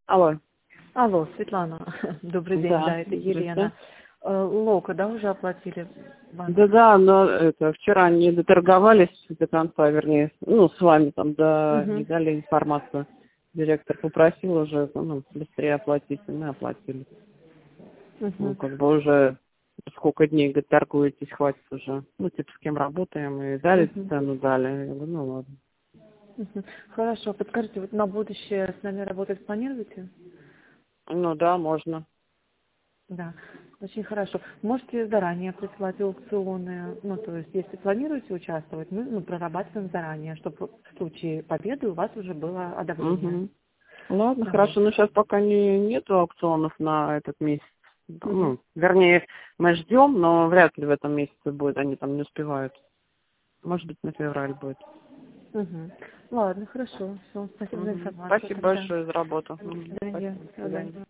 Алло. Алло, Светлана. Добрый день, Да, да, это здравствуйте. Елена. Лока, да, уже оплатили банк? Да, но это вчера не доторговались до конца, вернее, с вами там, да, не Угу. дали информацию. Директор попросил уже, быстрее оплатить, и мы оплатили. Угу. Как бы уже сколько дней, говорит, торгуетесь, хватит уже. Типа, с кем работаем, и дали Угу. цену, дали. Я говорю, ладно. Угу. Хорошо, подскажите, вот на будущее с нами работать планируете? Да, можно. Да, очень хорошо. Можете заранее присылать аукционы, то есть, если планируете участвовать, мы прорабатываем заранее, чтобы в случае победы у вас уже было одобрение. Угу. Ладно, Вот. хорошо, но сейчас пока нету аукционов на этот месяц. Угу. Вернее, мы ждем, но вряд ли в этом месяце будет, они там не успевают. Может быть, на февраль будет. Угу. Ладно, хорошо. Все, спасибо за информацию Спасибо тогда. большое за работу. До свидания. Спасибо, до Всего свидания. доброго.